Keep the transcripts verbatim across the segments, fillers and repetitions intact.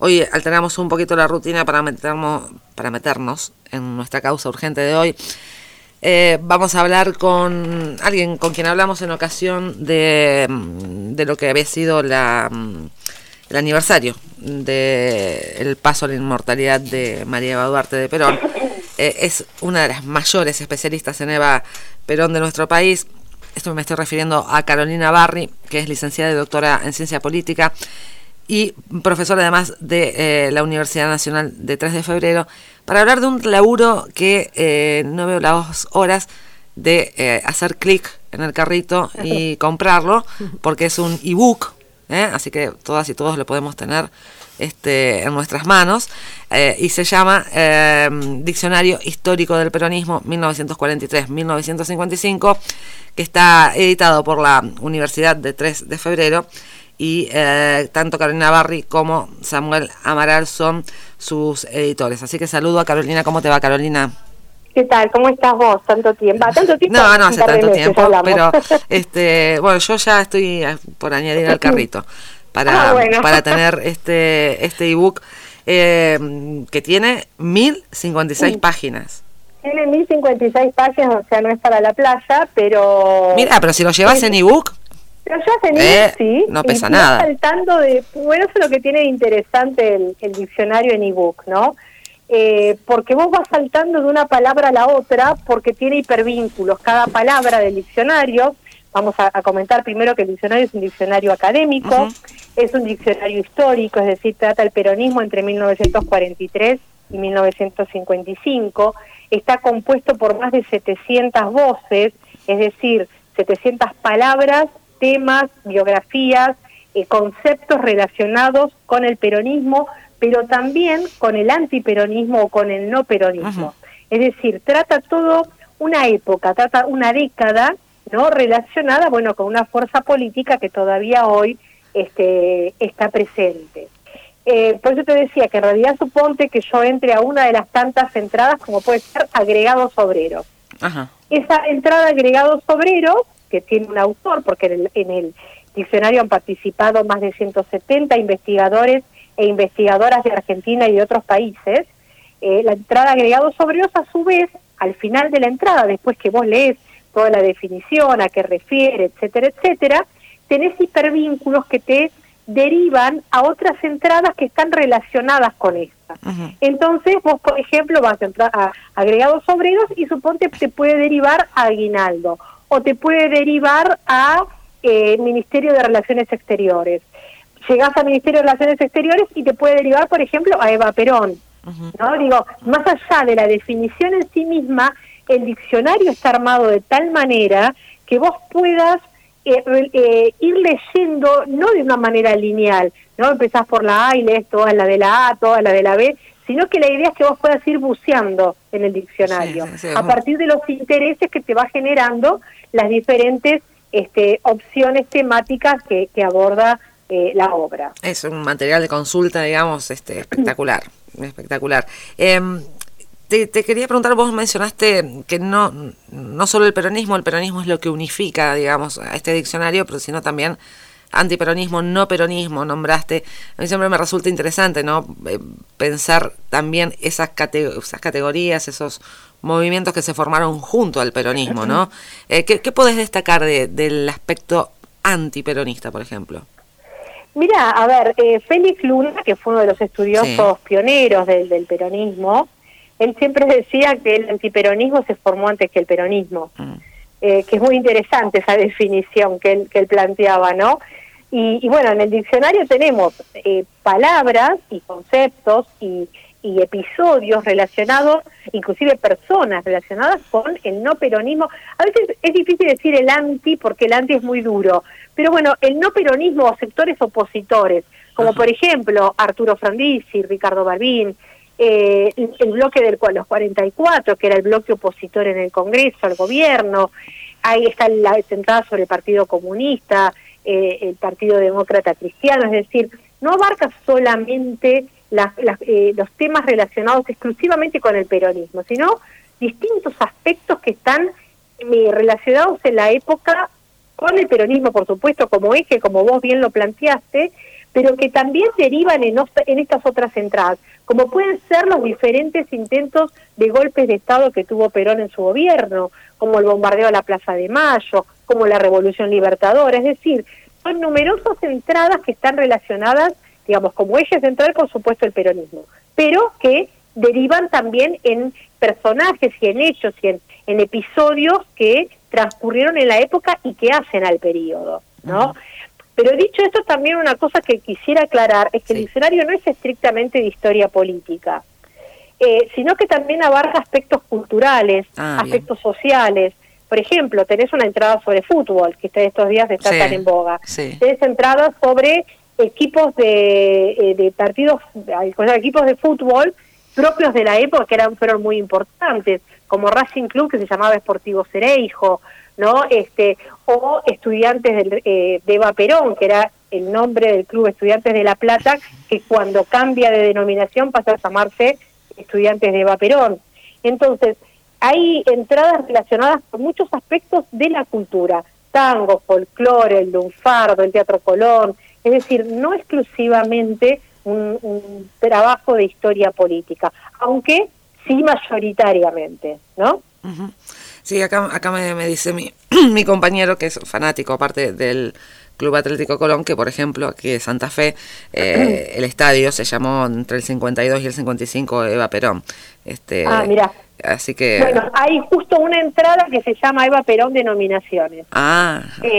hoy alteramos un poquito la rutina para meternos, para meternos en nuestra causa urgente de hoy. Eh, vamos a hablar con alguien con quien hablamos en ocasión de, de lo que había sido la, el aniversario del paso a la inmortalidad de María Eva Duarte de Perón. Eh, es una de las mayores especialistas en Eva Perón de nuestro país. Esto me estoy refiriendo a Carolina Barri, que es licenciada y doctora en Ciencia Política y profesora además de eh, la Universidad Nacional de tres de febrero, para hablar de un laburo que eh, no veo las horas de eh, hacer clic en el carrito y comprarlo, porque es un ebook, ¿eh? Así que todas y todos lo podemos tener este, en nuestras manos, eh, y se llama eh, Diccionario Histórico del Peronismo mil novecientos cuarenta y tres a mil novecientos cincuenta y cinco, que está editado por la Universidad de tres de febrero, y eh, tanto Carolina Barri como Samuel Amaral son sus editores. Así que saludo a Carolina. ¿Cómo te va, Carolina? ¿Qué tal? ¿Cómo estás vos? ¿Tanto tiempo? ¿Va, tanto tiempo? No, no hace tanto tiempo, pero este, bueno, yo ya estoy por añadir al carrito para, ah, bueno. para tener este este ebook eh, que tiene mil cincuenta y seis sí. páginas. Tiene mil cincuenta y seis páginas, o sea, no es para la playa, pero... Mira, pero si lo llevas en ebook... Pero ya tenés, eh, sí. No pesa nada. Saltando de, bueno, eso es lo que tiene de interesante el, el diccionario en ebook, ¿no? Eh, porque vos vas saltando de una palabra a la otra porque tiene hipervínculos. Cada palabra del diccionario, vamos a, a comentar primero que el diccionario es un diccionario académico, uh-huh. es un diccionario histórico, es decir, trata el peronismo entre mil novecientos cuarenta y tres y mil novecientos cincuenta y cinco, está compuesto por más de setecientas voces, es decir, setecientas palabras, temas, biografías, eh, conceptos relacionados con el peronismo, pero también con el antiperonismo o con el no peronismo. Uh-huh. Es decir, trata todo una época, trata una década, ¿no? Relacionada, bueno, con una fuerza política que todavía hoy este, está presente. Eh, por eso te decía que en realidad suponte que yo entre a una de las tantas entradas, como puede ser agregados obreros. Uh-huh. Esa entrada agregados obreros, que tiene un autor, porque en el, en el diccionario han participado más de ciento setenta investigadores e investigadoras de Argentina y de otros países, eh, la entrada agregados obreros, a su vez, al final de la entrada, después que vos lees toda la definición, a qué refiere, etcétera, etcétera, tenés hipervínculos que te derivan a otras entradas que están relacionadas con esta. Uh-huh. Entonces, vos, por ejemplo, vas a entrar a agregados obreros y suponte te puede derivar a aguinaldo, o te puede derivar a eh, Ministerio de Relaciones Exteriores. Llegás al Ministerio de Relaciones Exteriores y te puede derivar, por ejemplo, a Eva Perón. Uh-huh. ¿No? Digo, más allá de la definición en sí misma, el diccionario está armado de tal manera que vos puedas eh, eh, ir leyendo, no de una manera lineal, no empezás por la A y lees toda la de la A, toda la de la B, sino que la idea es que vos puedas ir buceando en el diccionario, sí, sí, sí. a partir de los intereses que te va generando las diferentes este, opciones temáticas que, que aborda eh, la obra. Es un material de consulta, digamos, este, espectacular, espectacular. Eh, te, te quería preguntar, vos mencionaste que no, no solo el peronismo, el peronismo es lo que unifica, digamos, a este diccionario, pero sino también antiperonismo, no peronismo, nombraste. A mí siempre me resulta interesante, ¿no? Eh, pensar también esas, cate- esas categorías, esos movimientos que se formaron junto al peronismo, ¿no? Eh, ¿qué, ¿Qué podés destacar de, del aspecto antiperonista, por ejemplo? Mira, a ver, eh, Félix Luna, que fue uno de los estudiosos sí. pioneros del, del peronismo, él siempre decía que el antiperonismo se formó antes que el peronismo, mm. eh, que es muy interesante esa definición que él, que él planteaba, ¿no? Y, y bueno, en el diccionario tenemos eh, palabras y conceptos y, y episodios relacionados, inclusive personas relacionadas con el no peronismo. A veces es difícil decir el anti porque el anti es muy duro, pero bueno, el no peronismo o sectores opositores, como Ajá. por ejemplo Arturo Frondizi, Ricardo Balbín, eh, el, el bloque de los cuarenta y cuatro, que era el bloque opositor en el Congreso al gobierno, ahí está la sentada sobre el Partido Comunista, eh, el Partido Demócrata Cristiano, es decir, no abarca solamente las, las, eh, los temas relacionados exclusivamente con el peronismo, sino distintos aspectos que están eh, relacionados en la época con el peronismo, por supuesto, como eje, como vos bien lo planteaste, pero que también derivan en, en estas otras entradas, como pueden ser los diferentes intentos de golpes de Estado que tuvo Perón en su gobierno, como el bombardeo a la Plaza de Mayo, como la Revolución Libertadora, es decir, son numerosas entradas que están relacionadas, digamos, como eje central, por supuesto, el peronismo, pero que derivan también en personajes y en hechos y en, en episodios que transcurrieron en la época y que hacen al periodo, ¿no? Uh-huh. Pero dicho esto, también una cosa que quisiera aclarar es que sí. El diccionario no es estrictamente de historia política, eh, sino que también abarca aspectos culturales, ah, aspectos bien. sociales. Por ejemplo, tenés una entrada sobre fútbol, que estos días está sí. tan en boga. Sí. Tenés entradas sobre equipos de, de partidos, equipos de fútbol propios de la época que eran fueron muy importantes, como Racing Club, que se llamaba Sportivo Cereijo, ¿no? Este, o Estudiantes del, eh, de Eva Perón, que era el nombre del club Estudiantes de La Plata, que cuando cambia de denominación pasa a llamarse Estudiantes de Eva Perón. Entonces, hay entradas relacionadas con muchos aspectos de la cultura, tango, folclore, el lunfardo, el Teatro Colón, es decir, no exclusivamente un, un trabajo de historia política, aunque sí mayoritariamente, ¿no? Uh-huh. Sí, acá acá me, me dice mi, mi compañero, que es fanático, aparte del Club Atlético Colón, que por ejemplo aquí de Santa Fe, eh, el estadio se llamó entre el cincuenta y dos y el cincuenta y cinco Eva Perón. Este, ah, mira. Así que... Bueno, hay justo una entrada que se llama Eva Perón Denominaciones. Ah.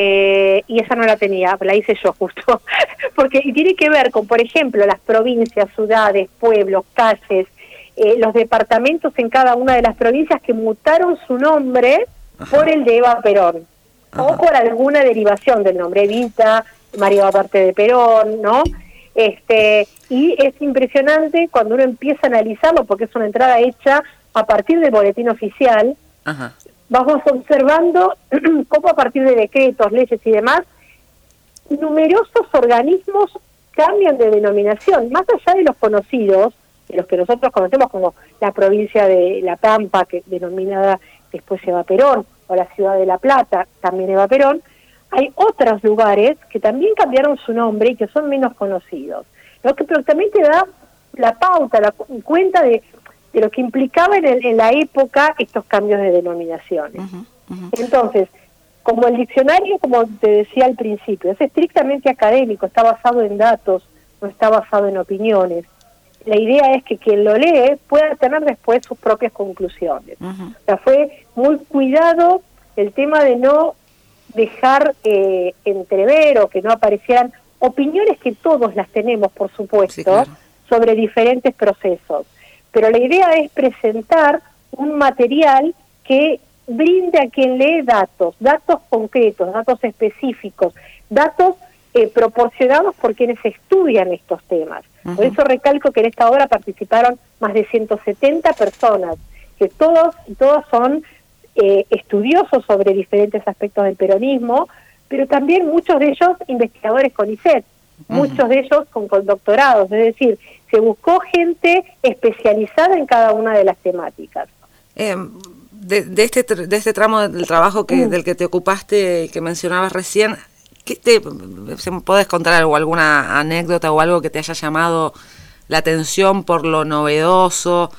Eh, y esa no la tenía, la hice yo justo. Porque y tiene que ver con, por ejemplo, las provincias, ciudades, pueblos, calles, eh, los departamentos en cada una de las provincias que mutaron su nombre Ajá. por el de Eva Perón. Ajá. O por alguna derivación del nombre, Evita, María Aparte de Perón, ¿no? Este, y es impresionante cuando uno empieza a analizarlo, porque es una entrada hecha a partir del boletín oficial. Ajá. Vamos observando cómo a partir de decretos, leyes y demás, numerosos organismos cambian de denominación, más allá de los conocidos, de los que nosotros conocemos como la provincia de La Pampa, que denominada después Eva Perón, o la ciudad de La Plata, también Eva Perón. Hay otros lugares que también cambiaron su nombre y que son menos conocidos, lo que pero también te da la pauta, la cuenta de, de lo que implicaba en, el, en la época estos cambios de denominaciones. Uh-huh, uh-huh. Entonces, como el diccionario, como te decía al principio, es estrictamente académico, está basado en datos, no está basado en opiniones. La idea es que quien lo lee pueda tener después sus propias conclusiones. Uh-huh. O sea, fue muy cuidado el tema de no dejar eh, entrever o que no aparecieran opiniones que todos las tenemos, por supuesto, sí, claro. sobre diferentes procesos. Pero la idea es presentar un material que brinde a quien lee datos, datos concretos, datos específicos, datos eh, proporcionados por quienes estudian estos temas. Uh-huh. Por eso recalco que en esta obra participaron más de ciento setenta personas, que todos y todas son eh, estudiosos sobre diferentes aspectos del peronismo, pero también muchos de ellos investigadores con I C E T, uh-huh. muchos de ellos con, con doctorados, es decir, se buscó gente especializada en cada una de las temáticas. Eh, de, de este de este tramo del trabajo que, uh-huh. del que te ocupaste, que mencionabas recién, ¿qué te podés contar algo, alguna anécdota o algo que te haya llamado la atención por lo novedoso,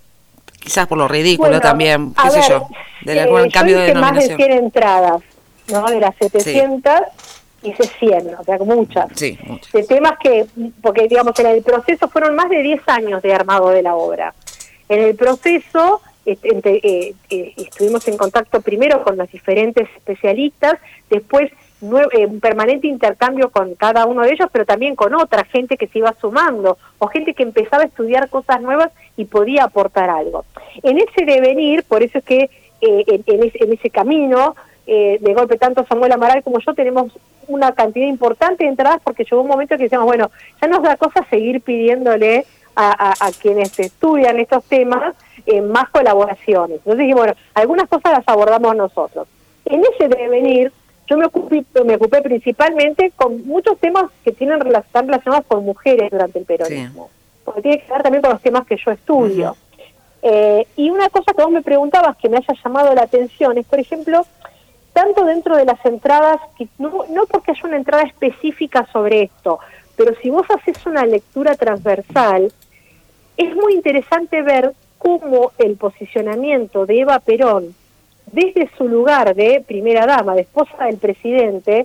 quizás por lo ridículo bueno, también, qué sé ver, yo, de algún eh, cambio de denominación? Más de cien entradas, ¿no? De las setecientas sí. hice cien, o sea, muchas. Sí, muchas. De temas que, porque digamos, en el proceso fueron más de diez años de armado de la obra. En el proceso este, eh, eh, estuvimos en contacto primero con los diferentes especialistas, después eh, un permanente intercambio con cada uno de ellos, pero también con otra gente que se iba sumando, o gente que empezaba a estudiar cosas nuevas y podía aportar algo. En ese devenir, por eso es que eh, en, en, ese, en ese camino, eh, de golpe tanto Samuel Amaral como yo tenemos una cantidad importante de entradas, porque llegó un momento que decíamos, bueno, ya nos da cosa seguir pidiéndole a, a, a quienes estudian estos temas eh, más colaboraciones. Entonces dije, bueno, algunas cosas las abordamos nosotros. En ese devenir, yo me ocupé, me ocupé principalmente con muchos temas que tienen están relacionados con mujeres durante el peronismo, sí. porque tiene que ver también con los temas que yo estudio. Uh-huh. eh, y una cosa que vos me preguntabas que me haya llamado la atención es, por ejemplo, tanto dentro de las entradas, que no, no porque haya una entrada específica sobre esto, pero si vos haces una lectura transversal, es muy interesante ver cómo el posicionamiento de Eva Perón, desde su lugar de primera dama, de esposa del presidente,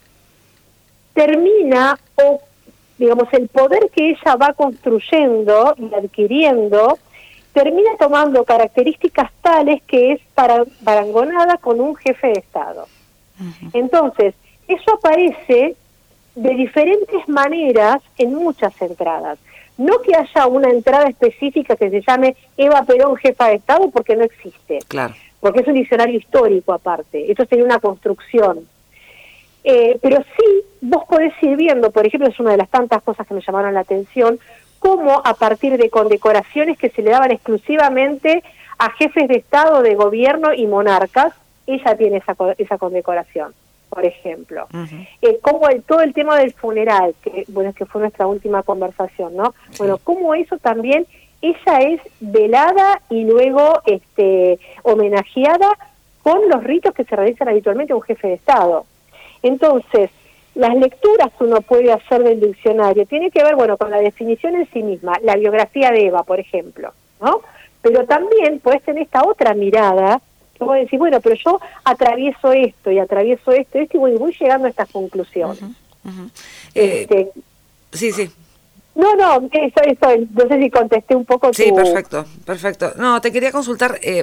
termina, o digamos, el poder que ella va construyendo y adquiriendo, termina tomando características tales que es para, parangonada con un jefe de Estado. Uh-huh. Entonces, eso aparece de diferentes maneras en muchas entradas. No que haya una entrada específica que se llame Eva Perón, jefa de Estado, porque no existe. Claro. Porque es un diccionario histórico aparte. Eso sería una construcción. Eh, pero sí, vos podés ir viendo, por ejemplo, es una de las tantas cosas que me llamaron la atención, cómo a partir de condecoraciones que se le daban exclusivamente a jefes de Estado, de gobierno y monarcas, ella tiene esa, esa condecoración, por ejemplo. Uh-huh. Eh, como el, todo el tema del funeral, que bueno, que fue nuestra última conversación, ¿no? Sí. Bueno, cómo eso también, ella es velada y luego este, homenajeada con los ritos que se realizan habitualmente a un jefe de Estado. Entonces, las lecturas que uno puede hacer del diccionario tiene que ver, bueno, con la definición en sí misma, la biografía de Eva, por ejemplo, ¿no? Pero también puedes tener esta otra mirada, que vos decís, bueno, pero yo atravieso esto, y atravieso esto, y esto, y voy, voy llegando a estas conclusiones. Uh-huh, uh-huh. Este, eh, sí, sí. No, no, eso, eso, no sé si contesté un poco Sí, tu... perfecto, perfecto. No, te quería consultar eh,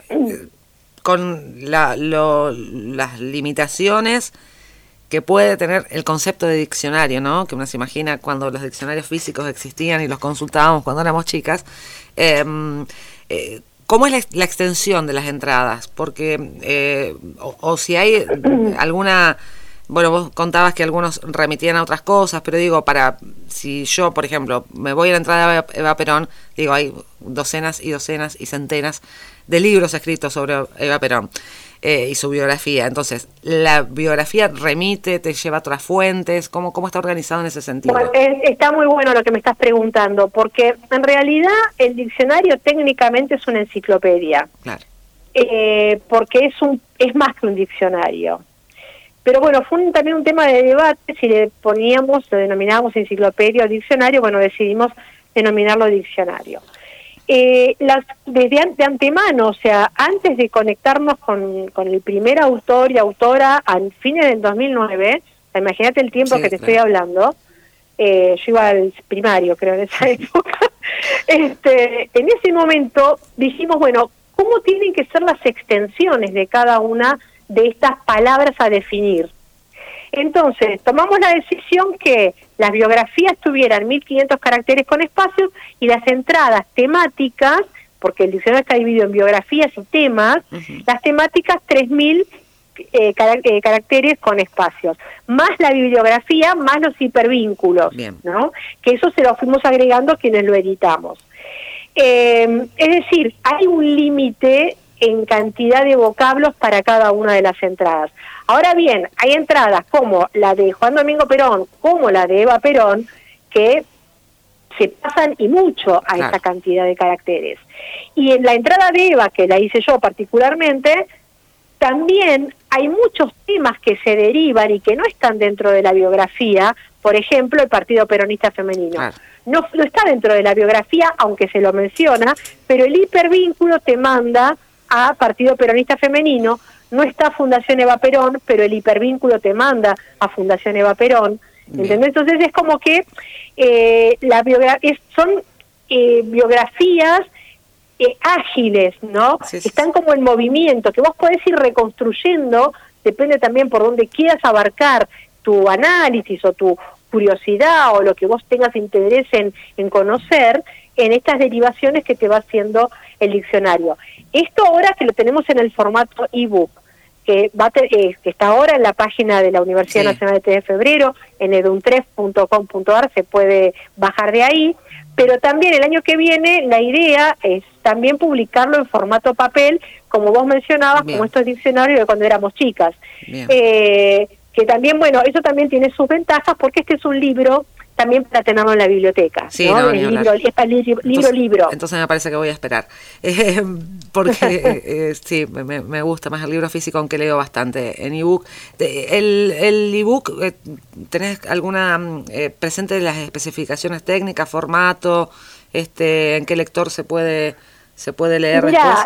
con la, lo, las limitaciones que puede tener el concepto de diccionario, ¿no? Que uno se imagina cuando los diccionarios físicos existían y los consultábamos cuando éramos chicas. Eh, eh, ¿Cómo es la, la extensión de las entradas? Porque, eh, o, o si hay alguna... Bueno, vos contabas que algunos remitían a otras cosas, pero digo, para si yo, por ejemplo, me voy a la entrada de Eva Perón, digo, hay docenas y docenas y centenas de libros escritos sobre Eva Perón eh, y su biografía. Entonces, ¿la biografía remite, te lleva a otras fuentes? ¿Cómo, cómo está organizado en ese sentido? Bueno, es, está muy bueno lo que me estás preguntando, porque en realidad el diccionario técnicamente es una enciclopedia. Claro. Eh, porque es, un, es más que un diccionario. Pero bueno, fue un, también un tema de debate si le poníamos, lo denominábamos enciclopedia o diccionario, bueno, decidimos denominarlo diccionario. Eh, las, desde an, de antemano, o sea, antes de conectarnos con, con el primer autor y autora a fines del dos mil nueve, imagínate el tiempo sí, que te claro. estoy hablando, eh, yo iba al primario, creo, en esa época, este, en ese momento dijimos, bueno, ¿cómo tienen que ser las extensiones de cada una de estas palabras a definir? Entonces, tomamos la decisión que las biografías tuvieran mil quinientos caracteres con espacios y las entradas temáticas, porque el diccionario está dividido en biografías y temas, uh-huh. las temáticas tres mil eh, car- eh, caracteres con espacios, más la bibliografía, más los hipervínculos, Bien. ¿no? Que eso se lo fuimos agregando quienes lo editamos. Eh, es decir, hay un límite en cantidad de vocablos para cada una de las entradas. Ahora bien, hay entradas como la de Juan Domingo Perón, como la de Eva Perón, que se pasan y mucho a claro. esa cantidad de caracteres. Y en la entrada de Eva, que la hice yo particularmente, también hay muchos temas que se derivan y que no están dentro de la biografía, por ejemplo, el Partido Peronista Femenino. Claro. No, no está dentro de la biografía, aunque se lo menciona, pero el hipervínculo te manda a Partido Peronista Femenino, no está Fundación Eva Perón, pero el hipervínculo te manda a Fundación Eva Perón, ¿entendés? Entonces es como que eh, la biogra- es, son eh, biografías eh, ágiles, ¿no? Sí, sí. Están como en movimiento, que vos podés ir reconstruyendo, depende también por dónde quieras abarcar tu análisis o tu curiosidad o lo que vos tengas interés en, en conocer, en estas derivaciones que te va haciendo el diccionario. Esto ahora que lo tenemos en el formato ebook, que va te, eh, que está ahora en la página de la Universidad sí. Nacional de tres de Febrero, en eduntref punto com punto ar, se puede bajar de ahí, pero también el año que viene la idea es también publicarlo en formato papel, como vos mencionabas, Bien. como estos diccionarios de cuando éramos chicas. Eh, que también, bueno, eso también tiene sus ventajas, porque este es un libro también para tenerlo en la biblioteca, sí, ¿no? no, el libro, es para el libro, entonces, libro. Entonces me parece que voy a esperar, eh, porque eh, sí, me, me gusta más el libro físico, aunque leo bastante en ebook. El, el ebook, eh, ¿tenés alguna eh, presente las especificaciones técnicas, formato, este, en qué lector se puede se puede leer Mira, después?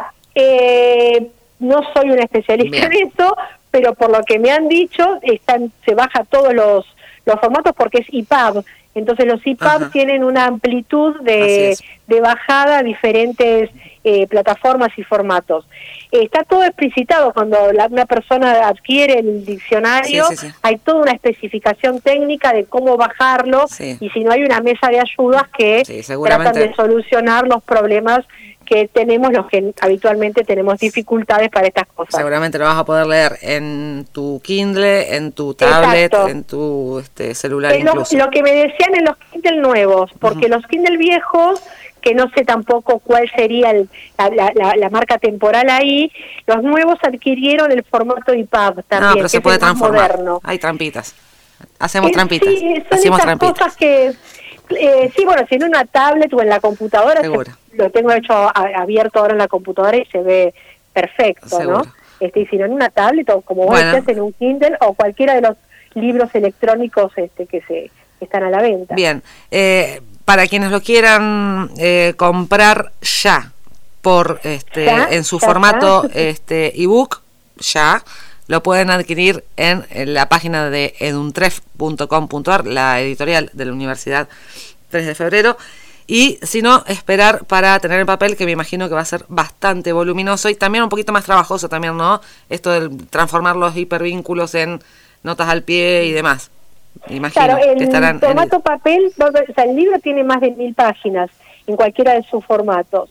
Eh, no soy una especialista Bien. en eso, pero por lo que me han dicho, están, se baja todos los, los formatos porque es I P A B. Entonces los I P A B Ajá. tienen una amplitud de, de bajada a diferentes eh, plataformas y formatos. Eh, está todo explicitado cuando la, una persona adquiere el diccionario, sí, sí, sí. hay toda una especificación técnica de cómo bajarlo, sí. y si no hay una mesa de ayudas que sí, tratan de solucionar los problemas que tenemos los que habitualmente tenemos dificultades para estas cosas. Seguramente lo vas a poder leer en tu Kindle, en tu tablet, Exacto. en tu este, celular eh, incluso. Lo, lo que me decían en los Kindle nuevos, porque uh-huh. los Kindle viejos, que no sé tampoco cuál sería el, la, la, la marca temporal ahí, los nuevos adquirieron el formato I P A B también, no, pero se que puede es el más transformar. Moderno. Hay trampitas. Hacemos eh, trampitas. Sí, son Hacemos esas trampitas. cosas que... Eh, sí, bueno, si en una tablet o en la computadora, se, lo tengo hecho a, abierto ahora en la computadora y se ve perfecto, Seguro. ¿no? Este, y si no en una tablet o como vos bueno. decías en un Kindle o cualquiera de los libros electrónicos este que se que están a la venta. Bien, eh, para quienes lo quieran eh, comprar ya, por este ¿Ya? en su ¿Ya? formato ¿Ya? este ebook, ya lo pueden adquirir en, en la página de eduntref punto com punto ar, la editorial de la Universidad tres de febrero, y si no, esperar para tener el papel, que me imagino que va a ser bastante voluminoso y también un poquito más trabajoso también, ¿no? Esto de transformar los hipervínculos en notas al pie y demás. Imagino claro, el que estarán formato en... papel, o sea, el libro tiene más de mil páginas en cualquiera de sus formatos.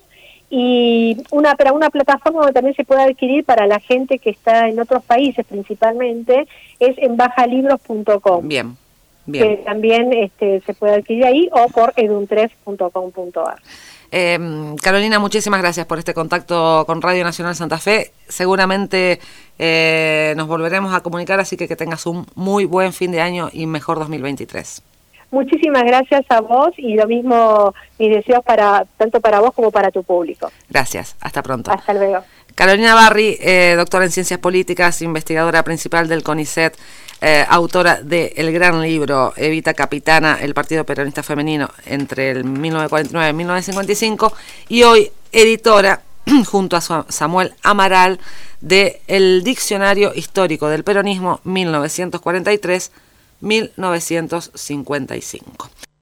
Y una para una plataforma donde también se puede adquirir para la gente que está en otros países principalmente es en bajalibros punto com. Bien, bien. Que también este, se puede adquirir ahí o por eduntref punto com punto ar. Eh, Carolina, muchísimas gracias por este contacto con Radio Nacional Santa Fe. Seguramente eh, nos volveremos a comunicar, así que que tengas un muy buen fin de año y mejor dos mil veintitrés. Muchísimas gracias a vos y lo mismo mis deseos para tanto para vos como para tu público. Gracias, hasta pronto. Hasta luego. Carolina Barri, eh, doctora en Ciencias Políticas, investigadora principal del CONICET, eh, autora de el gran libro Evita Capitana, el Partido Peronista Femenino entre el mil novecientos cuarenta y nueve y mil novecientos cincuenta y cinco, y hoy editora, junto a Samuel Amaral, de el Diccionario Histórico del Peronismo mil novecientos cuarenta y tres a mil novecientos cincuenta y cinco.